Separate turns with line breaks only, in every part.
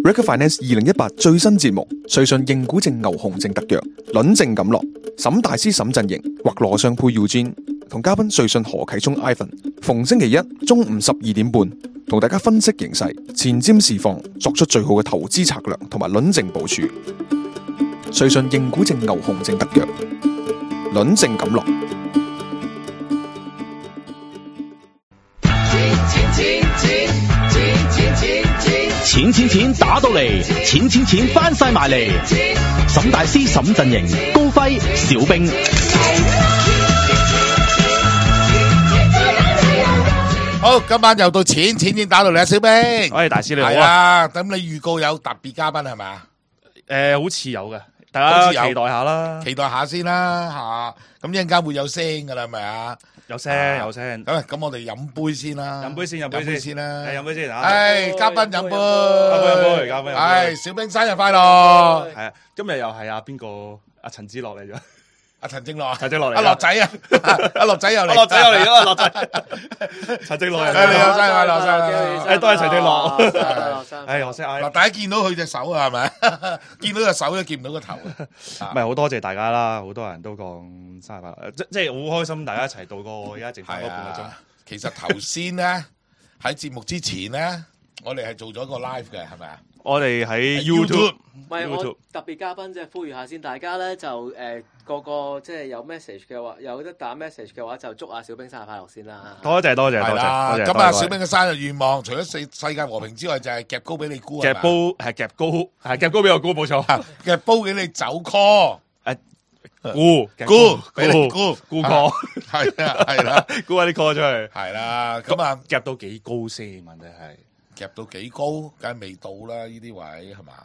Recruit Finance 2018最新節目，瑞信認股證牛熊證特約，輪證錦落，沈大師沈陣營或羅尚佩 Eugene 同嘉賓瑞信何啟聰 Ivan， 逢星期一中午12點半，同大家分析形勢，前瞻市況，作出最好嘅投資策略同埋輪證部署。瑞信認股證牛熊證特約，輪證錦落。
錢打到嚟，錢翻晒埋嚟。沈大師沈陣營，高輝小兵。
好，今晚又到錢打到嚟啊，小兵。
喂，大師你好
係
啊。
啊，咁你預告有特別嘉賓係咪啊？
好似有嘅，大家期待下啦。
期待下先啦，吓。咁一陣間會有聲噶啦，係咪啊？
有聲。
咁我哋飲杯先啦。
飲杯先啦。
飲杯先
嘉賓
飲杯。
嘉賓。
係小兵生日快樂。
係啊，今日又係邊個？阿陳子樂嚟咗。
阿陳正樂，阿
樂仔啊，
阿樂仔又嚟，
樂仔。陳正樂，
你好，生日快樂，
都係陳正樂。我識
嗱，大家見到佢隻手啊，係咪？見到隻手都見唔到個頭啊！
唔係好多謝大家啦，好多人都講生日快樂，即係好開心，大家一齊度過而家剩翻嗰半個鐘。
其實頭先咧喺節目之前咧，我哋係做咗個 live 嘅，係咪啊？
我哋喺 YouTube。
唔係我特別嘉賓，即係呼籲下先，大家咧就個個即係有 message 嘅話，有得打 message 嘅話，就祝阿小兵生日快樂先啦。
多謝。
咁啊，小兵嘅生日願望，除咗世界和平之外，就係夾糕俾你估啊！
夾糕比較高，冇錯。
夾煲俾你走 call，
估 call，
係啦，
估下啲 call 出去。
係啦，咁啊
夾到幾高先？問題係
夾到幾高，梗係未到啦，呢啲位係嘛？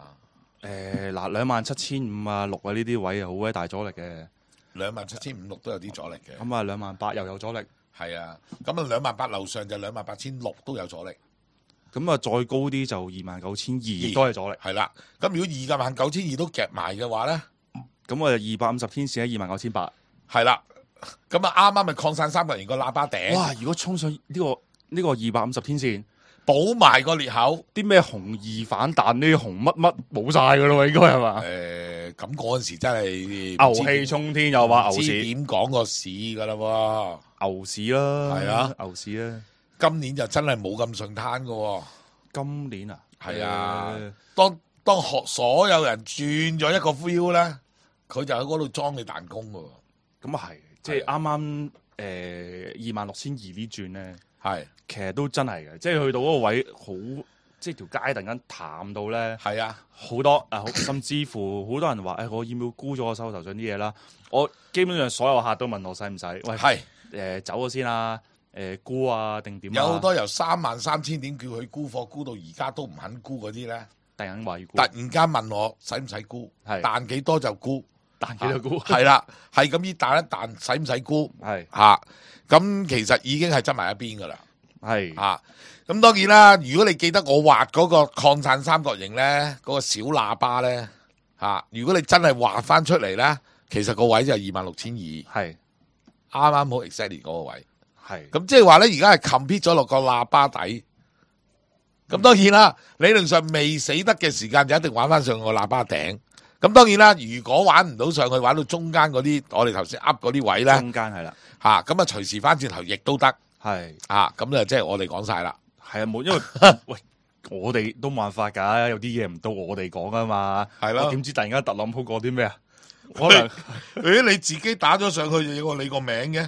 27,500啊6啊呢啲位啊好鬼大阻力嘅。
27,500都有啲阻力嘅。
咁啊28,000又有阻力。
係啊，咁啊28,000樓上就28,600都有阻力。
咁啊再高啲就29,200都係阻力。
係啦，咁如果29,200都夾埋嘅話咧，
咁啊250天線喺29,800。
係啦，咁啊啱啱咪擴散三角形個喇叭頂。
哇！如果衝上呢個250天線，
補埋個裂口，
啲咩紅二反彈呢紅乜冇晒噶咯，應該係嘛？
咁嗰陣時真係
牛氣沖天，又話牛市，
點講個市噶啦喎？
牛市啦，
係啊，
牛市啦。
今年就真係冇咁順攤噶。
今年啊，
係啊，當所有人轉咗一個 feel 咧，佢就喺嗰度裝你彈弓噶。
咁啊係，即係啱啱26,200呢轉咧。
係，
其實都真係嘅，即係去到嗰個位好，即係條街突然間淡到咧，
係啊，
好多甚至乎好多人話，我要唔要沽咗我手頭上啲嘢啦？我基本上所有客都問我使唔使？喂，
係，
走咗先啦，沽啊定點？
有好多由33,000點叫佢沽貨，沽到而家都唔肯沽嗰啲咧，
突然話要沽，
突然間問我使唔使沽？係彈幾多就沽，
彈幾多沽？
係啦，係咁依彈一彈，使唔使沽？
係
嚇。咁其實已經係執埋一邊噶啦，
係
咁當然啦，如果你記得我畫嗰個擴散三角形咧，嗰個小喇叭咧如果你真係畫翻出嚟咧，其實個位就係26,200，係啱啱好 exactly 嗰個位，係咁即係話咧，而家係 compete 咗落個喇叭底，咁當然啦，理論上未死得嘅時間就一定玩翻上個喇叭頂。咁當然啦，如果玩唔到上去，玩到中間嗰啲，我哋頭先噏嗰啲位咧，
中間係啦，
咁啊隨時翻轉頭亦都得，係咁就即係我哋講晒啦，
係啊冇，因為喂我哋都冇辦法㗎，有啲嘢唔到我哋講啊嘛，係咯，點知突然間特朗普講啲咩啊？可能
你自己打咗上去就有個你個名嘅，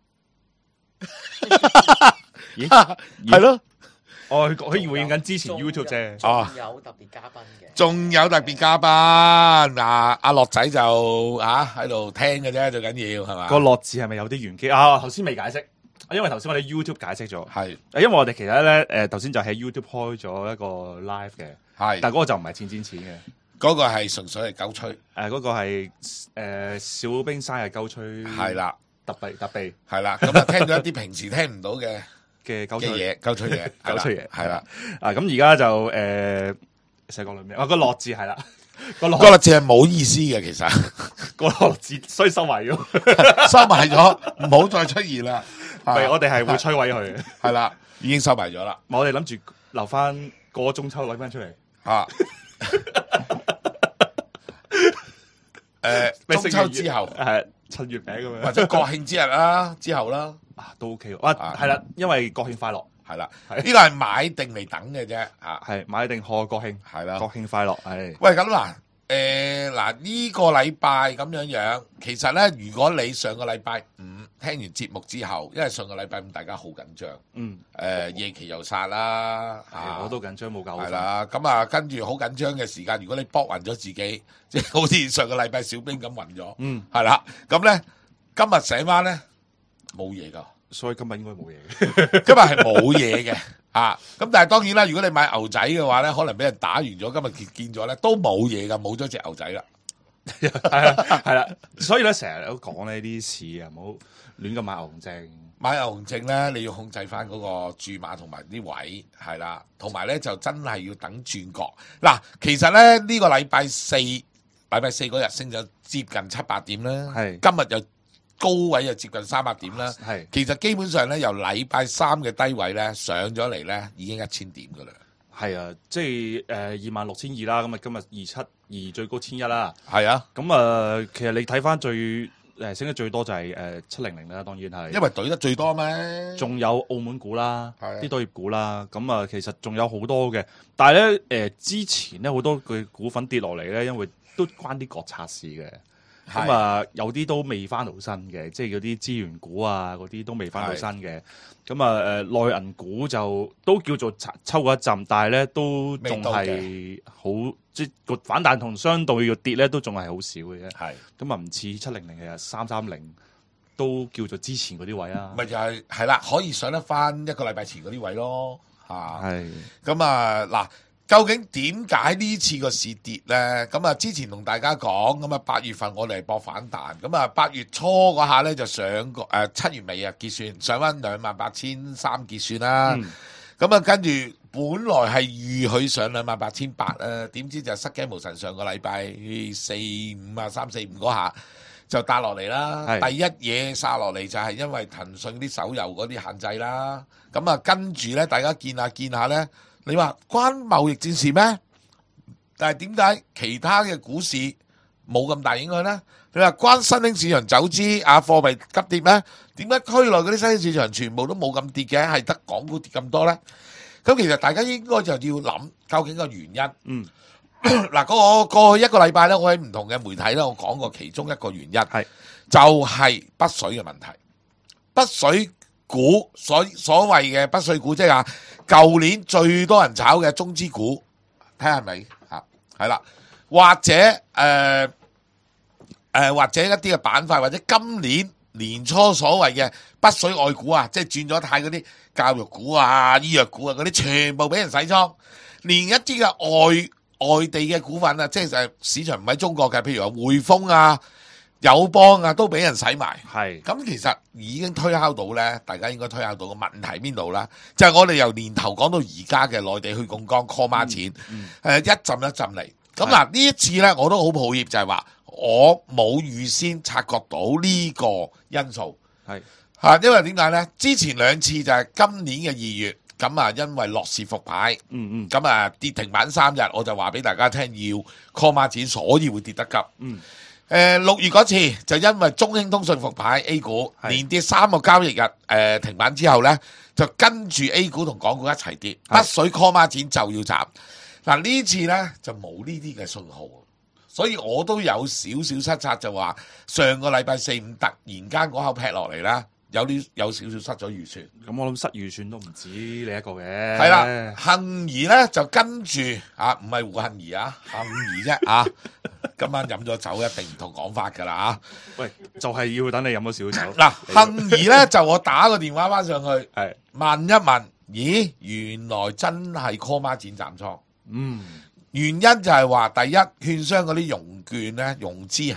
係咯。
可以回應緊之前 YouTube 啫，
仲有特別嘉賓嘅，
仲有特別嘉賓阿樂仔就喺度聽嘅啫，最緊要係嘛？
個樂字係咪有啲玄機啊？頭先未解釋，因為頭先我哋 YouTube 解釋咗，係，因為我哋其實咧頭先就喺 YouTube 開咗一個 live 嘅，係，但係嗰個就唔係錢嘅，
嗰個係純粹係鳩吹，
嗰個係小兵生日鳩吹，係啦，特備，
係啦，咁啊聽咗一啲平時聽唔到嘅
鳩吹嘢，
鳩吹嘢，係啦，
咁而家就寫個女名，個樂字係啦，個
樂字係冇意思嘅，其實
個樂字所以收埋咗，
唔好再出現啦。
我哋係會摧毀佢嘅，
係啦，已經收埋咗啦。
我哋諗住留翻個中秋攞翻出嚟，
啊。中秋之後
係趁月餅咁樣，
或者國慶之日啦，之後啦，
都 OK。哇，係啦，因為國慶快樂
係啦，呢個係買定嚟等嘅啫，
係買定賀國慶
係啦，
國慶快樂係。
喂，咁嗱，嗱呢個禮拜咁樣，其實咧，如果你上個禮拜五聽完節目之後，因為上個禮拜五大家好緊張，夜期又殺啦，
我都緊張冇夠，
係啦，咁啊跟住好緊張嘅時間，如果你搏暈咗自己，即係好似上個禮拜小兵咁暈咗，係啦，咁咧今日醒翻咧冇嘢噶，
所以今日應該冇嘢嘅，
今日係冇嘢嘅。咁但係當然啦，如果你買牛仔嘅話咧，可能俾人打完咗，今日見咗咧都冇嘢噶，冇咗隻牛仔啦。
係啦，所以咧成日都講呢啲事啊，唔好亂咁買牛證。
買牛證咧，你要控制翻嗰個注碼同埋啲位，係啦，同埋咧就真係要等轉角。嗱，其實咧呢個禮拜四嗰日升咗接近700點啦，今日又高位又接近300點啦，其實基本上咧由禮拜三嘅低位咧上咗嚟咧已經1000點噶啦。
係啊，即係26,200啦，咁啊今日272最高1100啦。
係啊，
咁其實你睇翻升得最多就係700啦，當然係。
因為懟得最多咩？
仲有澳門股啦，啲賭業股啦，咁其實仲有好多嘅。但係咧之前咧好多嘅股份跌落嚟咧，因為都關啲國策事嘅。咁有啲都未翻到身嘅，即係嗰啲資源股啊，嗰啲都未翻到身嘅。咁內銀股就都叫做抽過一陣，但係咧都仲係好，即係個反彈同相對嘅跌咧都仲係好少嘅啫。咁唔似700嘅330都叫做之前嗰啲位啊。
咪就係啦，可以上得翻一個禮拜前嗰啲位咯。咁嗱。究竟點解呢次個市跌呢？咁啊，之前同大家講，咁啊8月份我哋係搏反彈，咁啊8月初嗰下呢，就上個7月尾啊結算上翻28,300結算啦。咁跟住本來係預佢上28,800啦，點知就失驚無神，上個禮拜4、5啊3、4、5嗰下就打落嚟啦。第一嘢殺落嚟就係因為騰訊啲手遊嗰啲限制啦。咁啊跟住呢，大家見下呢。你話關貿易戰事咩？但係點解其他嘅股市冇咁大影響呢？你話關新興市場走資貨幣急跌咩？點解區內嗰啲新興市場全部都冇咁跌嘅，係得港股跌咁多呢？咁其實大家應該就要諗究竟個原因。嗱，過去一個禮拜咧，我喺唔同嘅媒體咧，我講過其中一個原因，就係北水嘅問題。北水股所謂嘅北水股，即係話舊年最多人炒嘅中資股，睇下係咪係啦，或者或者一啲嘅板塊，或者今年年初所謂嘅北水外股啊，即係轉咗態嗰啲教育股啊、醫藥股啊嗰啲，全部俾人洗倉，連一啲嘅外地嘅股份啊，即係市場唔喺中國嘅，譬如話匯豐啊、友邦啊，都俾人洗埋。咁其實已經推敲到咧，大家應該推敲到個問題邊度啦？就係我哋由年頭講到而家嘅內地去槓桿 call 孖錢，一浸一浸嚟。咁嗱呢一次咧，我都好抱歉，就係話我冇預先察覺到呢個因素。因為點解咧？之前兩次就係今年嘅2月。咁啊，因為樂視復牌，咁啊跌停板3日，我就話俾大家聽要 call 孖展，所以會跌得急。6月嗰次就因為中興通訊復牌 A 股，連跌3個交易日，停板之後呢，就跟住 A 股同港股一齊跌，北水 call 孖展就要斬。嗱呢次呢，就冇呢啲嘅信號，所以我都有少少失策，就話上個禮拜4、5突然間嗰口劈落嚟啦。有少少失咗預算，
咁我諗失預算都唔止你一個嘅。
係啦，幸而咧就跟住唔係胡杏兒幸而啫今晚飲咗酒一定唔同講法噶啦
喂，就係要等你飲咗少酒。
嗱，幸而咧就我打個電話翻上去，問一問，咦，原來真係 call 孖展斬倉。原因就係話，第一，券商嗰啲融券咧，融資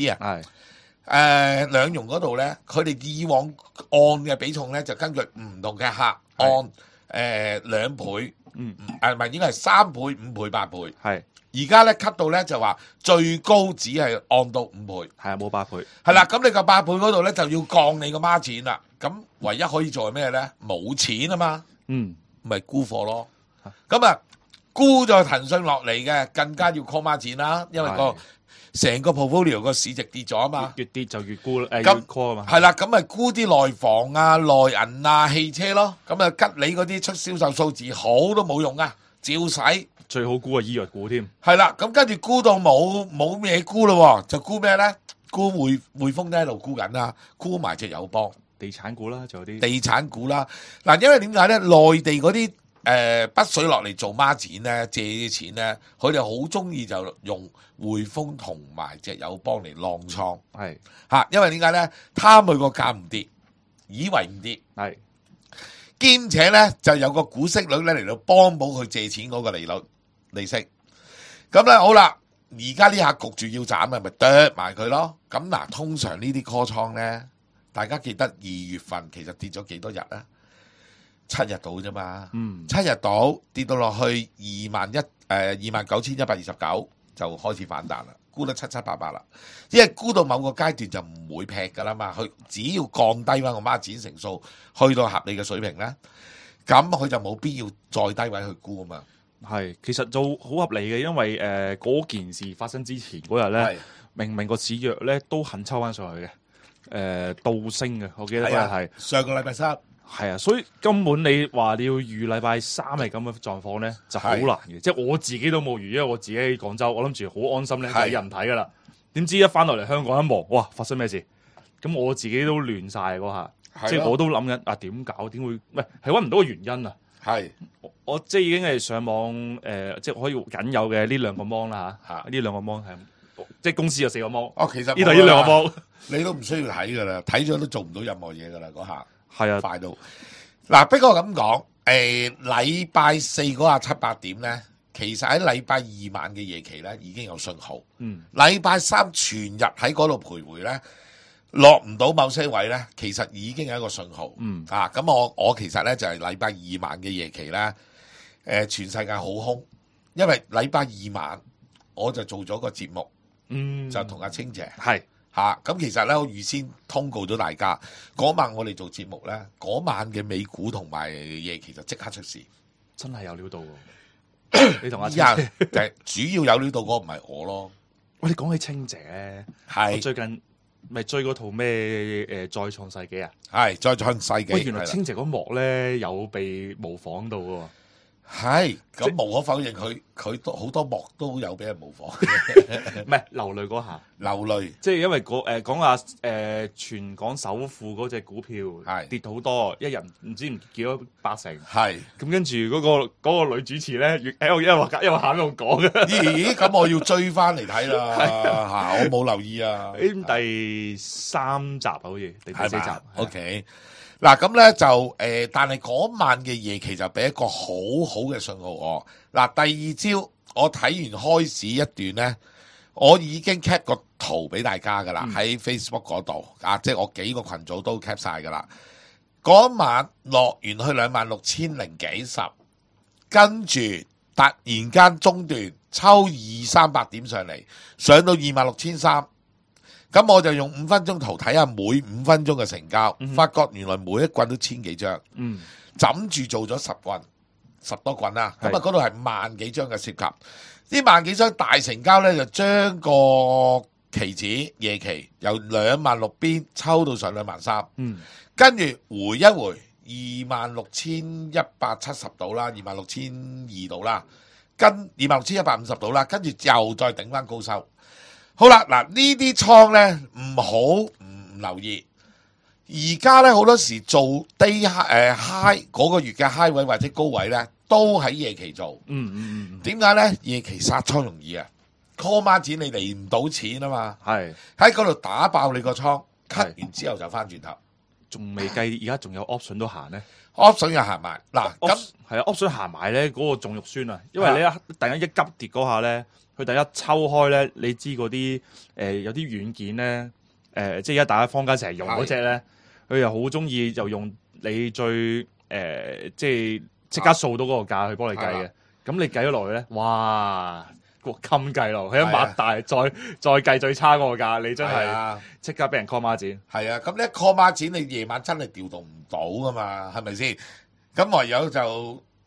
兩融嗰度咧，佢哋以往按嘅比重咧就根據唔同嘅客按2倍，唔係應該係3倍、5倍、8倍。而家咧 cut 到咧就話最高只係按到5倍，
冇8倍。
係啦，咁你個8倍嗰度咧就要降你個孖展啦。咁唯一可以做係咩咧？冇錢啊嘛，咪沽貨咯。咁沽咗騰訊落嚟嘅，更加要 call 孖展啦，因為成個 portfolio 個市值跌咗啊嘛，
越跌就越沽越 call 啊嘛。
係啦，咁咪沽啲內房啊、內銀啊、汽車咯，咁啊吉利嗰啲出銷售數字好都冇用啊，照使。
最好沽醫藥股添。
係啦，咁跟住沽到冇咩沽咯，就沽咩咧？沽匯豐都喺度沽緊啦，沽埋隻友邦。
地產股啦，仲有啲
地產股啦。嗱，因為點解咧？內地嗰啲北水落嚟做孖展咧，借啲錢咧，佢哋好中意就用匯豐同埋隻友邦嚟浪倉。
係
嚇，因為點解咧？貪佢個價唔跌，以為唔跌，
係
兼且咧就有個股息率咧嚟到幫補佢借錢嗰個利息。咁咧好啦，而家呢下焗住要斬咪剁埋佢咯。咁嗱，通常呢啲 call 倉咧。大家記得2月份其實跌咗幾多日啊？7日到啫嘛，7日到跌到落去29,129就開始反彈啦，沽得七七八八啦。因為沽到某個階段就唔會劈噶啦嘛，佢只要降低翻個孖展成數去到合理嘅水平咧，咁佢就冇必要再低位去沽啊嘛。
係，其實就好合理嘅，因為嗰件事發生之前嗰日咧，明明個市弱咧都肯抽翻上去嘅。倒升嘅，我記得嗰日係
上個禮拜三，
係啊，所以根本你話你要預禮拜三係咁嘅狀況咧，就好難嘅。即係我自己都冇預，因為我自己喺廣州，我諗住好安心咧睇人睇噶啦。點知一翻落嚟香港一望，哇！發生咩事？咁我自己都亂晒嗰下，即係我都諗緊點搞？點會？唔係揾唔到個原因啊！
係
我即係已經係上網即係可以僅有嘅呢兩個 mon 啦嚇，呢兩個 mon 係即係公司有4個 mon。
哦，其實
呢度呢兩個 mon。
你都唔需要睇噶啦，睇咗都做唔到任何嘢噶啦，嗰下
係啊，
快到嗱。不過咁講，禮拜四嗰下7、8點咧，其實喺禮拜二晚嘅夜期咧已經有信號。禮拜三全日喺嗰度徘徊咧，落唔到某些位咧，其實已經係一個信號。咁我其實咧就係禮拜二晚嘅夜期咧，全世界好空，因為禮拜二晚我就做咗個節目，就同阿清姐
係。
咁其實咧，我預先通告咗大家，嗰晚我哋做節目咧，嗰晚嘅美股同埋夜期就即刻出事，
真係有料到喎！你同阿清姐
主要有料到嗰個唔係我咯。
喂，你講起清姐，我最近咪追嗰套咩再創世紀啊？
係再創世紀。
喂，原來清姐嗰幕咧有被模仿到喎。
係，咁無可否認，佢都好多幕都有俾人模仿，
唔係流淚嗰下，
流淚，
即係因為講下全港首富嗰隻股票跌好多，一人唔知唔見咗80%，係，咁跟住嗰個女主持咧，一路喊一路講嘅，
咦，咁我要追翻嚟睇啦，嚇，我冇留意啊，
第3集好似第4集
，OK。嗱咁咧就但係嗰晚嘅夜期就俾一個好好嘅信號我。嗱，第二朝我睇完開市一段咧，我已經 cap 個圖俾大家噶啦，喺 Facebook 嗰度即係我幾個群組都 cap 晒噶啦。嗰晚落完去26,000幾十，跟住突然間中段抽200-300點上嚟，上到26,300。咁我就用5分鐘圖睇下每5分鐘嘅成交，發覺原來每一棍都1000幾張，枕住做咗10多棍啦。咁嗰度係萬幾張嘅涉及，呢萬幾張大成交咧，就將個期指夜期由26,000邊抽到上23,000，跟住回一回26,170到啦，26,200到啦，跟26,150到啦，跟住又再頂翻高收。好啦，嗱呢啲倉咧唔好唔留意，而家咧好多時做 day high 嗰個月嘅 high 位或者高位咧，都喺夜期做。點解咧？夜期殺倉容易啊 ，call 孖展你嚟唔到錢啊嘛，係喺嗰度打爆你個倉 ，cut 完之後就翻轉頭，
仲未計，而家仲有 option 都行咧
，option 又行埋。嗱咁
係啊 option 行埋咧，嗰個仲肉酸啊，因為你突然間一急跌嗰下咧。佢第一抽開咧，你知嗰啲有啲軟件咧，即係而家大家坊間成日用嗰隻咧，佢又好中意就用你最即刻掃到嗰個價去幫你計嘅。咁你計咗落去咧，哇，個襟計落，佢一擘大，再計最差嗰個價，你真係即刻俾人 call 孖展。
係啊，咁你 call 孖展，你夜晚真係調動唔到噶嘛，係咪先？咁唯有就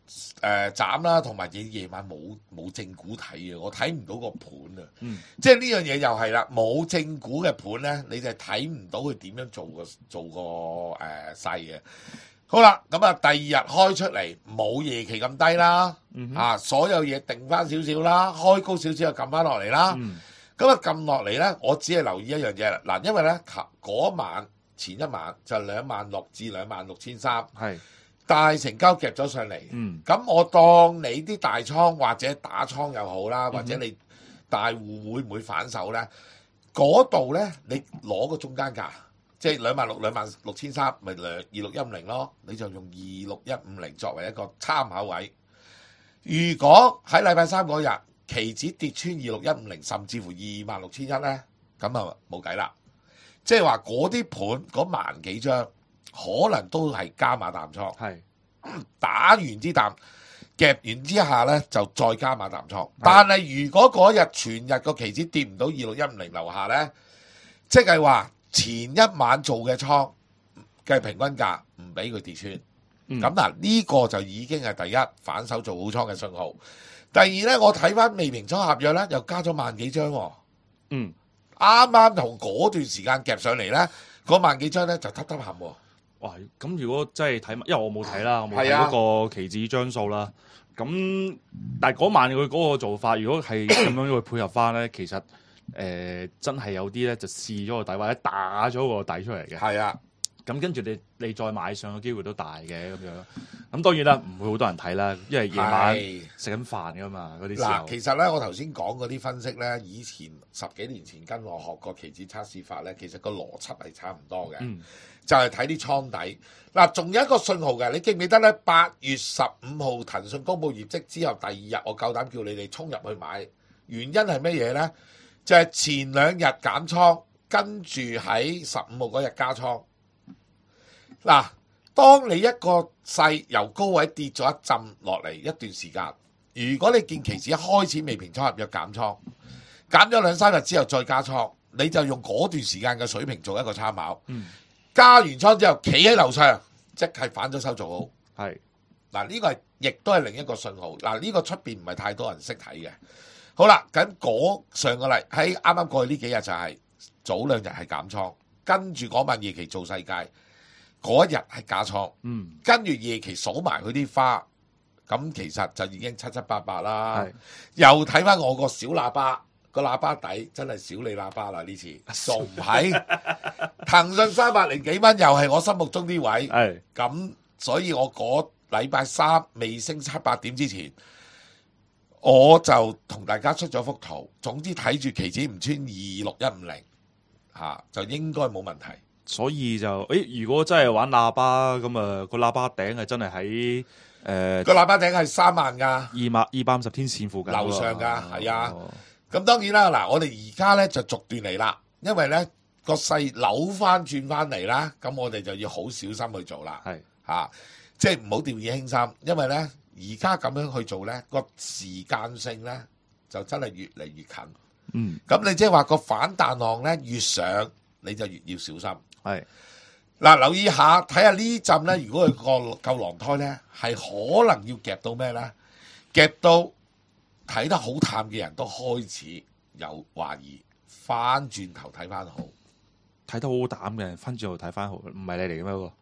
斬啦，同埋夜晚冇正股睇啊，我睇唔到個盤啊。即係呢樣嘢又係啦，冇正股嘅盤咧，你就睇唔到佢點樣做個勢嘅。好啦，咁啊第二日開出嚟冇夜期咁低啦，所有嘢定翻少少啦，開高少少就撳翻落嚟啦。咁啊撳落嚟咧，我只係留意一樣嘢啦。嗱，因為咧嗰晚前一晚就26,000至26,300，係大成交夾咗上嚟。咁我當你啲大倉或者打倉又好啦，或者你大戶會唔會反手咧？嗰度咧你攞個中間價。即係26,000、26,300，咪26,150咯，你就用26,150作為一個參考位。如果喺禮拜三嗰日期指跌穿26,150，甚至乎26,100咧，咁啊冇計啦。即係話嗰啲盤嗰萬幾張，可能都係加碼淡倉。係打完啲淡，夾完之下咧就再加碼淡倉。但係如果嗰日全日個期指跌唔到26,150樓下咧，即係話，前一晚做嘅倉嘅平均價唔俾佢跌穿，咁嗱呢個就已經係第一反手做好倉嘅信號。第二咧，我睇翻未平倉合約咧，又加咗萬幾張。啱啱同嗰段時間夾上嚟咧，嗰萬幾張咧就揼揼冚喎。
哇！咁如果真係睇，因為我冇睇啦，我冇睇嗰個期指張數啦。咁但係嗰晚佢嗰個做法，如果係咁樣去配合翻咧，其實真係有啲咧就試咗個底，或者打咗個底出嚟嘅。係啊，咁跟住你再買上嘅機會都大嘅咁樣。咁當然啦，唔會好多人睇啦，因為夜晚食緊飯噶嘛嗰啲時候。
嗱，其實咧我頭先講嗰啲分析咧，以前10幾年前跟我學過期指測試法咧，其實個邏輯係差唔多嘅，就係睇啲倉底。嗱，仲有一個信號嘅，你記唔記得咧？8月15號騰訊公佈業績之後，第二日我夠膽叫你哋衝入去買，原因係乜嘢咧？就係前2日減倉，跟住喺15號嗰日加倉。嗱，當你一個勢由高位跌咗一浸落嚟一段時間，如果你見期指一開始未平倉合約減倉，減咗2-3日之後再加倉，你就用嗰段時間嘅水平做一個參考。加完倉之後企喺樓上，即係反咗手做好。係嗱，呢個係亦都係另一個信號。嗱，呢個出邊唔係太多人識睇嘅。好啦，咁上個禮喺啱啱過去呢幾日就係早2日係減倉，跟住嗰晚夜期做世界嗰一日係加倉，跟住夜期數埋佢啲花，咁其實就已經7、7、8、8啦。又睇翻我個小喇叭，個喇叭底真係小你喇叭啦呢次，仲唔係？騰訊300幾蚊又係我心目中啲位，咁所以我嗰禮拜三未升7-8點之前，我就同大家出咗幅圖，總之睇住期指唔穿26,150就應該冇問題。
所以就如果真係玩喇叭咁啊，個喇叭頂係真係喺
個喇叭頂係3萬㗎
，250天線附近
樓上㗎，係啊。咁當然啦，嗱，我哋而家咧就逐段嚟啦，因為咧個勢扭翻轉翻嚟啦，咁我哋就要好小心去做啦，即係唔好掉以輕心，因為咧而家咁樣去做咧個時間性咧就真係越嚟越近。咁你即係話個反彈浪咧越上，你就越要小心。嗱，留意下睇下呢陣咧，如果佢個夠狼胎咧，係可能要夾到咩咧？夾到睇得好淡嘅人都開始有懷疑，翻轉頭睇翻好，
睇得好淡嘅人翻轉頭睇翻好，唔係你嚟嘅咩喎？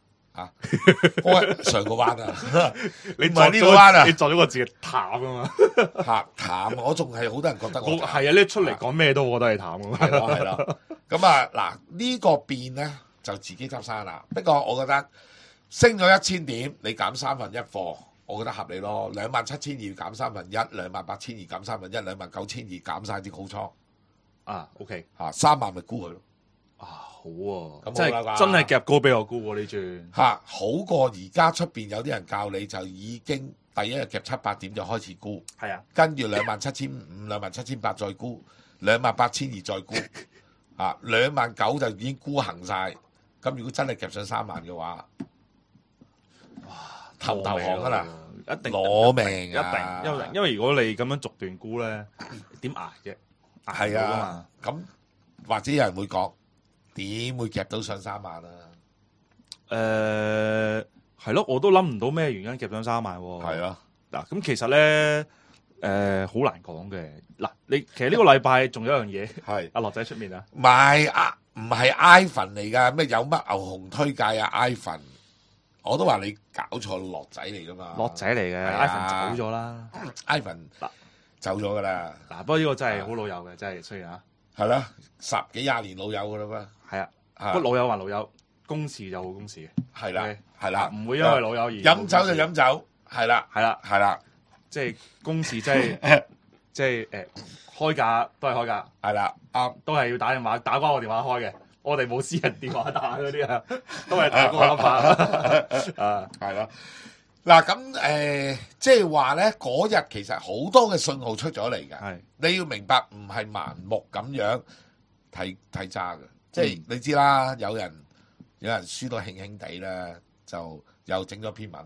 我上個彎啊！你唔係呢個彎啊？
你作咗個字淡啊嘛？
淡，我仲係好多人覺得我
係啊！你出嚟講咩都，我覺得係淡嘅。
係啦。咁啊，嗱呢個變咧就自己執生啦。不過我覺得升咗1000點，你減1/3貨，我覺得合理咯。27,200減1/3，28,200減1/3，29,200減晒啲好倉。
OK，
3萬咪沽佢咯。
好喎，咁真係夾高俾我沽喎呢轉。
好過而家出邊有啲人教你就已經第一日夾7-8點就開始沽。係啊，跟住27,500、27,800再沽，28,200再沽。29,000就已經沽行晒。咁如果真係夾上3萬嘅話，哇，頭行噶啦，
一定
攞命，
一定，因為如果你咁樣逐段沽咧，點捱啫？
係啊，咁或者有人會講，點會夾到上3萬啊？
係咯，我都諗唔到咩原因夾上3萬喎。
係啊，
嗱，咁其實咧，好難講嘅。嗱，其實呢個禮拜仲有一樣嘢，
係
阿樂仔出面啊，
唔係 iPhone 嚟㗎，咩有乜牛熊推介啊 iPhone？我都話你搞錯，樂仔嚟㗎嘛。
樂仔嚟嘅，iPhone 走咗啦。
iPhone 走咗㗎啦。
嗱，不過呢個真係好老友嘅，真係雖然啊，
係啦，10幾20年老友㗎啦嘛。
係啊，不過老友還老友，公事就好公事嘅。
係啦，係啦，
唔會因為老友而
飲酒就飲酒，係啦，
係啦，
係啦，
即係公事，即係開價都係開價，
係啦，
都係要打電話打關我電話開嘅。我哋冇私人電話打嗰啲啊，都係打嗰個 number 啊，
係咯。嗱咁即係話咧，嗰日其實好多嘅信號出咗嚟㗎。
係
你要明白，唔係盲目咁樣睇渣嘅。即係你知啦，有人輸到興興地咧，就又整咗篇文。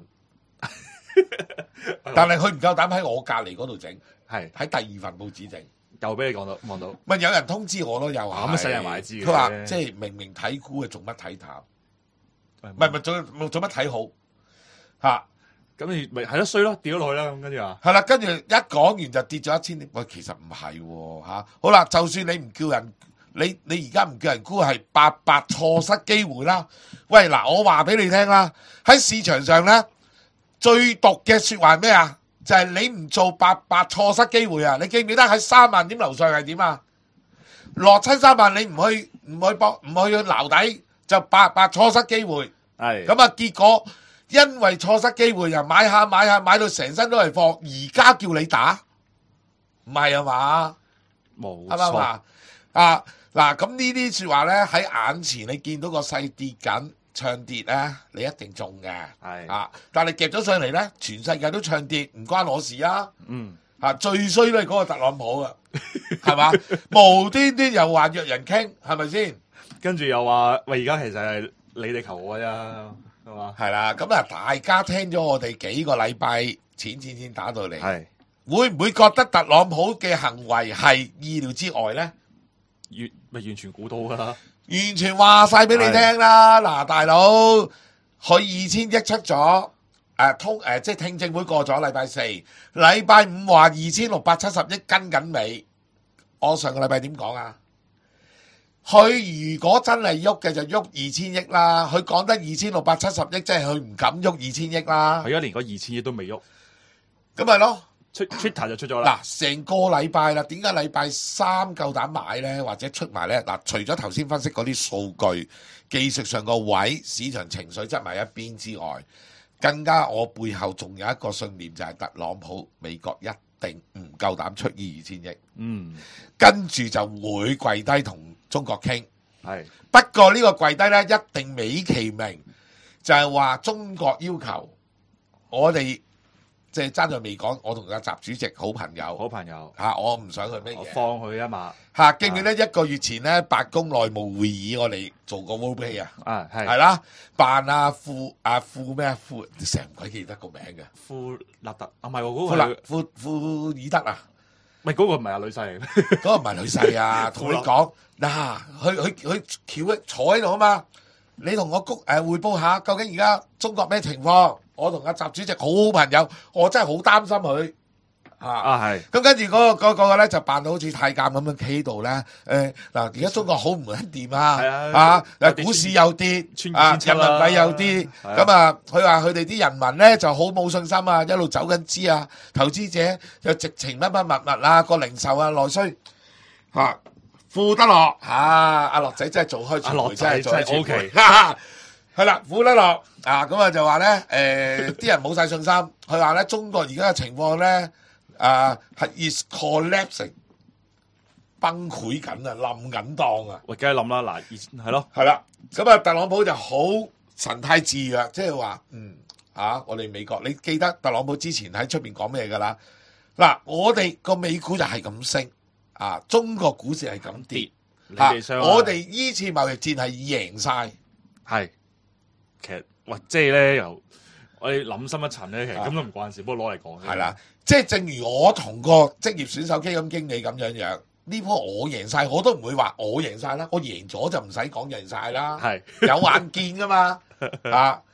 但係佢唔夠膽喺我隔離嗰度整，
係喺
第二份報紙整。
又俾你望到，
咪有人通知我咯，又係
咁世人話知嘅。
佢話即係明睇股嘅，做乜睇淡？唔係做乜睇好嚇？
咁你咪係咯衰咯，掉咗落去啦咁，跟住話
係啦，跟住一講完就跌咗1000點。喂，其實唔係喎嚇。好啦，就算你唔叫人，你而家唔叫人沽，係白錯失機會啦。喂嗱，我話俾你聽啦，喺市場上咧最毒嘅説話係咩啊？就係你唔做白錯失機會啊！你記唔記得喺3萬點樓上係點啊？落親3萬，你唔去撈底，就白錯失機會。係咁啊！結果因為錯失機會，又買下買到成身都係貨，而家叫你打，唔係啊嘛？
冇
係嘛？啊嗱，咁呢啲説話咧喺眼前，你見到個勢跌緊。唱跌咧，你一定中嘅，係啊！但係夾咗上嚟咧，全世界都唱跌，唔關我事啊！最衰都係嗰個特朗普啊，係嘛？無端端又話約人傾，係咪先？
跟住又話喂，而家其實係你哋求我啫，係嘛？
係啦，咁啊，大家聽咗我哋幾個禮拜錢打到嚟，係會唔會覺得特朗普嘅行為係意料之外咧？
完全估到㗎啦！
完全話晒俾你聽啦！嗱，大佬，佢2000億出咗，即係聽證會過咗禮拜4，禮拜5話2670億跟緊尾。我上個禮拜點講啊？佢如果真係喐嘅就喐2000億啦，佢講得2670億，即係佢唔敢喐2000億啦。
佢連嗰2000億都未喐，
咁咪咯。
Twitter 就出咗啦。
嗱，成個禮拜啦，點解禮拜3夠膽買咧，或者出埋咧？嗱，除咗頭先分析嗰啲數據、技術上個位、市場情緒執埋一邊之外，更加我背後仲有一個信念，就係特朗普美國一定唔夠膽出2000億。跟住就會跪低同中國傾。係，不過呢個跪低咧，一定美其名就係話中國要求我哋。即係爭在未講，我同阿習主席好朋友嚇，我唔想佢咩嘢，
放佢一馬
嚇。記唔記得1個月前咧，白宮內務會議我哋做過 roleplay 啊？係啦，扮富咩啊？成唔鬼記得個名嘅富勒特啊，唔係嗰個富爾德啊？
唔係嗰個唔係阿女婿嚟咩？
嗰個唔係女婿啊！同你講嗱，佢翹坐喺度啊嘛，你同我匯報下究竟而家中國咩情況？我同阿習主席好好朋友，我真係好擔心佢係。咁跟住嗰個咧就扮到好似太監咁樣企喺度咧。嗱，而家中國好唔穩掂啊！股市又跌，人民幣又跌。咁啊，佢話佢哋啲人民咧就好冇信心啊，一路走緊資啊，投資者又直情乜物啊，個零售啊內需富德樂阿樂仔真係做開傳媒，真係做開傳媒。係啦，富德樂咁啊就話咧，啲人冇晒信心。佢話咧，中國而家嘅情況咧，係 is collapsing 崩潰緊啊，冧緊檔啊。
喂，梗係冧啦，嗱，係咯，
係啦。咁啊，特朗普就好神態自若，即係話，我哋美國，你記得特朗普之前喺出邊講咩㗎啦？嗱，我哋個美股就係咁升，中國股市係咁跌，我哋呢次貿易戰係贏晒，係。
其實，即係咧，由我哋諗深一層咧，其實咁都唔關事，不過攞嚟講。
係啦，即係正如我同個職業選手基金經理咁樣，呢鋪我贏晒，我都唔會話我贏晒啦，我贏咗就唔使講贏晒啦，係有眼見噶嘛，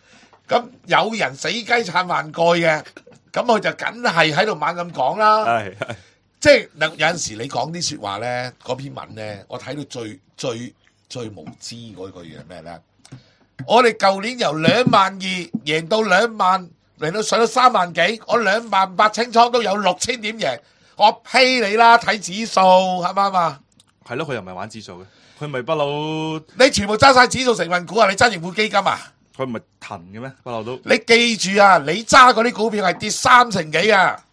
咁有人死雞撐飯蓋嘅，咁佢就梗係喺度猛咁講啦。
係
即係有陣時你講啲説話咧，嗰篇文咧，我睇到最無知嗰句嘢係咩咧？我哋舊年由22000贏到20000，嚟到上到3萬幾，我28000清倉都有6000點贏，我批你啦！睇指數係咪啊？
係咯，佢又唔係玩指數嘅，佢咪不嬲。
你全部揸晒指數成分股啊！你揸盈富基金啊？
佢唔係騰嘅咩？不嬲都。
你記住啊！你揸嗰啲股票係跌3成幾啊！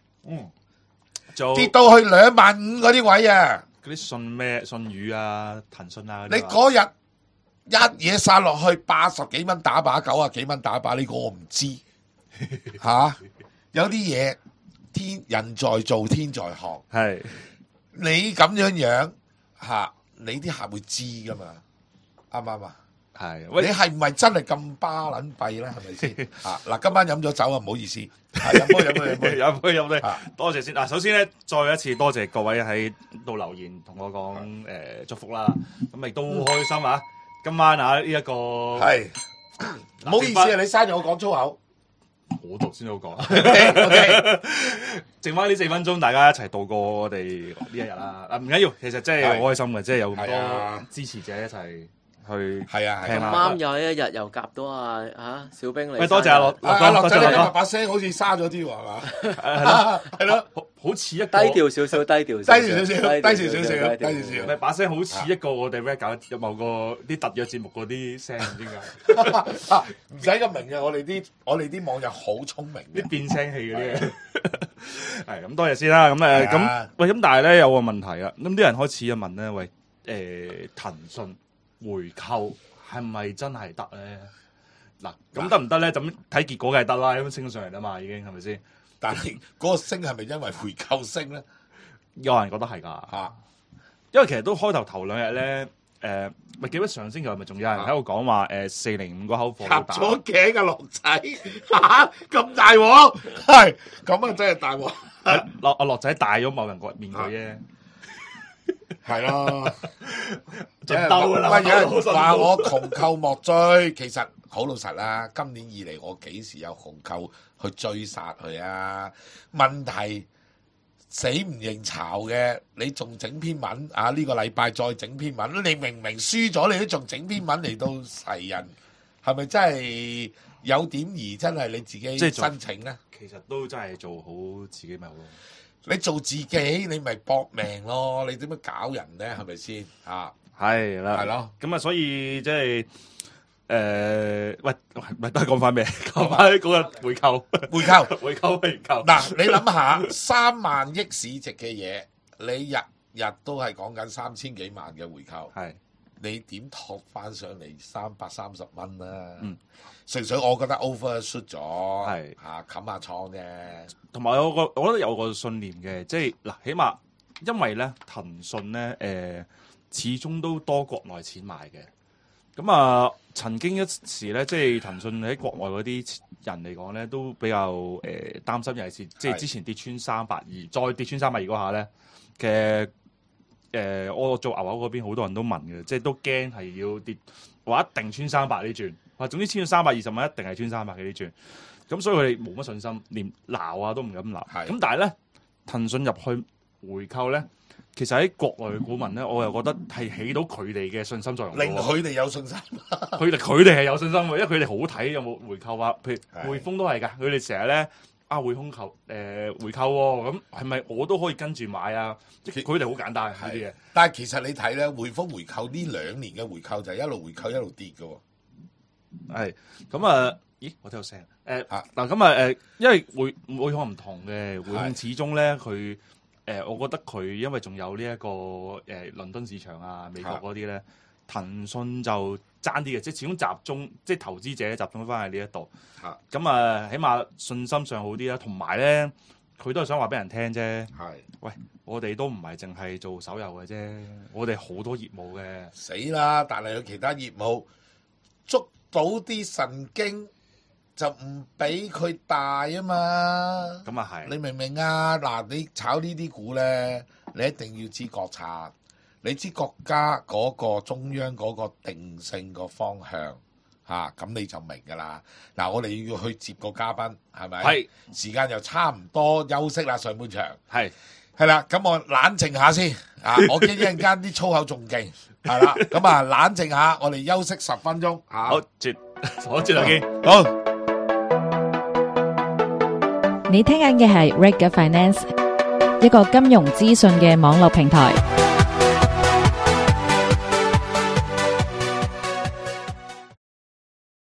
跌到去25000嗰啲位啊！
嗰啲信宇啊、騰訊啊，
你嗰日一嘢殺落去80幾蚊打靶，90幾蚊打靶，呢個我唔知吓。有啲嘢人在做天在看，
係
你咁樣吓，你啲客會知噶嘛？啱唔啱啊？
係，
你係唔係真係咁巴撚閉咧？係咪先？嗱，今晚飲咗酒啊，唔好意思，飲杯，
多謝先。嗱，首先咧，再一次多謝各位喺度留言同我講祝福啦，咁亦都好開心啊！今晚啊呢一個
係唔好意思啊，你嘥咗我講粗口，
我讀先好講。OK，剩翻呢4分鐘，大家一齊度過我哋呢一日啦。唔緊要，其實真係好開心嘅，即係有咁多支持者一齊。去
係啊，
咁啱有一日又夾到小兵嚟。
喂，多謝阿樂仔，
你今日把聲好似沙咗啲喎，係嘛？係咯，
好似一個
低調少少，低調少少，
把聲好似一個我哋咩搞某個啲特約節目嗰啲聲，唔知點解。
唔使咁明嘅，我哋啲網友好聰明，
啲變聲器嗰啲。係咁，多謝先啦。咁喂，咁但係咧有個問題啊，咁啲人開始就問咧，喂，騰訊回購係咪真係得咧？嗱，咁得唔得咧？咁睇結果梗係得啦，咁升上嚟啦嘛，已經係咪先？
但係嗰個升係咪因為回購升咧？
有人覺得係㗎，因為其實都開頭2日咧，咪記得上星期咪仲有人喺度講話405個口貨
夾咗頸啊，樂仔咁大鑊，係咁啊，真係大鑊。
樂仔戴咗某人個面具啫。
係咯，
就兜啦。
有人話我窮寇莫追，其實好老實啦。今年以嚟，我幾時有窮寇去追殺佢啊？問題死唔認巢嘅，你仲整篇文啊？呢個禮拜再整篇文，你明明輸咗，你都仲整篇文嚟到噬人，係咪真係有點而真係你自己申請咧？
其實都真係做好自己咪好咯。
你做自己，你咪搏命咯！你點樣搞人咧？係咪先？
係啦，
係咯。
咁啊，所以即係喂，咪都係講翻咩？講翻嗰個回購。嗱，你諗下，3萬億市值嘅嘢，你日都係講緊3000幾萬嘅回購， 係
你點托翻上嚟330蚊啦？純粹我覺得 overshoot 咗，係冚下倉啫。
同埋我覺得有個信念嘅，即係嗱，起碼因為咧騰訊咧始終都多國內錢買嘅。咁啊，曾經一時咧，即係騰訊喺國外嗰啲人嚟講咧，都比較擔心，尤其是即係之前跌穿320，再跌穿320嗰下咧，其實我做牛牛嗰邊好多人都問嘅，即係都驚係要跌，話一定穿300呢轉。總之穿到320蚊一定係穿300嘅呢轉，咁所以佢哋冇乜信心，連鬧啊都唔敢鬧。咁但係咧，騰訊入去回購咧，其實喺國內嘅股民咧，我又覺得係起到佢哋嘅信心作用，
令佢哋有信心。
佢哋係有信心嘅，因為佢哋好睇有冇回購啊。譬如匯豐都係㗎，佢哋成日咧匯豐回購喎，咁係咪我都可以跟住買啊？佢哋好簡單呢啲嘢。
但係其實你睇咧，匯豐回購呢2年嘅回購就係一路回購一路跌嘅喎。
係咁啊！咦，我聽到聲嗱咁啊因為匯豐唔同嘅，匯豐始終咧佢我覺得佢因為仲有呢一個倫敦市場啊、美國嗰啲咧，騰訊就爭啲嘅，即係始終集中，即係投資者集中翻喺呢一度。咁啊，起碼信心上好啲啦，同埋咧佢都係想話俾人聽啫。喂，我哋都唔係淨係做手遊嘅啫，我哋好多業務嘅。
死啦！但係有其他業務捉到啲神經就唔俾佢大啊嘛，
咁啊係，
你明唔明啊？嗱，你炒呢啲股咧，你一定要知國策，你知國家嗰個中央嗰個定性個方向咁你就明㗎啦。嗱，我哋要去接個嘉賓，係咪？
係
時間又差唔多休息啦，上半場
係
啦，咁我冷靜下先我驚一陣間啲粗口仲勁，係啦，咁冷靜下，我哋休息10分鐘
好，轉頭見。
好。
你聽緊嘅係 Reg Finance，一個金融資訊嘅網絡平台。